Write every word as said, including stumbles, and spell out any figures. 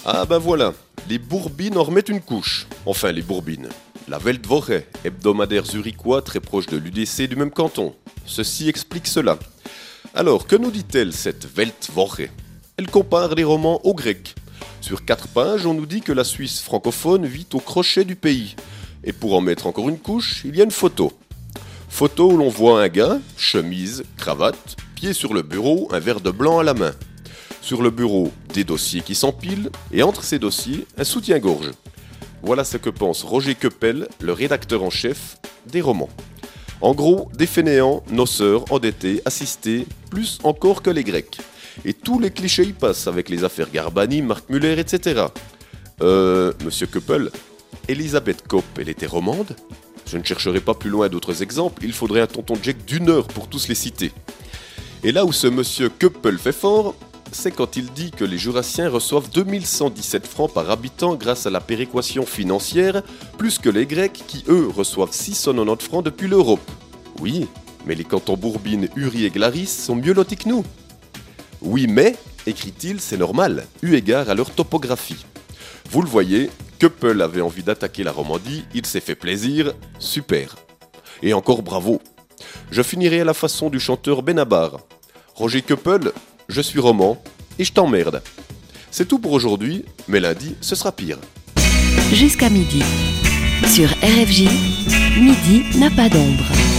Ah ben voilà, les Bourbines en remettent une couche. Enfin, les Bourbines. La Weltwoche, hebdomadaire zurichois très proche de l'U D C du même canton. Ceci explique cela. Alors, que nous dit-elle, cette Weltwoche ? Elle compare les romans aux Grecs. Sur quatre pages, on nous dit que la Suisse francophone vit au crochet du pays. Et pour en mettre encore une couche, il y a une photo. Photo où l'on voit un gars, chemise, cravate, pied sur le bureau, un verre de blanc à la main. Sur le bureau, des dossiers qui s'empilent, et entre ces dossiers, un soutien-gorge. Voilà ce que pense Roger Keppel, le rédacteur en chef des romans. En gros, des fainéants, noceurs, endettés, assistés, plus encore que les Grecs. Et tous les clichés y passent avec les affaires Garbani, Marc Muller, et cetera. Euh, monsieur Keppel, Elisabeth Kopp, elle était romande ? Je ne chercherai pas plus loin d'autres exemples, il faudrait un tonton Jack d'une heure pour tous les citer. Et là où ce monsieur Keppel fait fort, c'est quand il dit que les Jurassiens reçoivent deux mille cent dix-sept francs par habitant grâce à la péréquation financière, plus que les Grecs qui, eux, reçoivent six cent quatre-vingt-dix francs depuis l'Europe. Oui, mais les cantons Bourbine, Uri et Glaris sont mieux lotis que nous. Oui, mais, écrit-il, c'est normal, eu égard à leur topographie. Vous le voyez, Keppel avait envie d'attaquer la Romandie, il s'est fait plaisir, super. Et encore bravo. Je finirai à la façon du chanteur Benabar. Roger Keppel, je suis roman et je t'emmerde. C'est tout pour aujourd'hui, mais lundi, ce sera pire. Jusqu'à midi. Sur R F J, midi n'a pas d'ombre.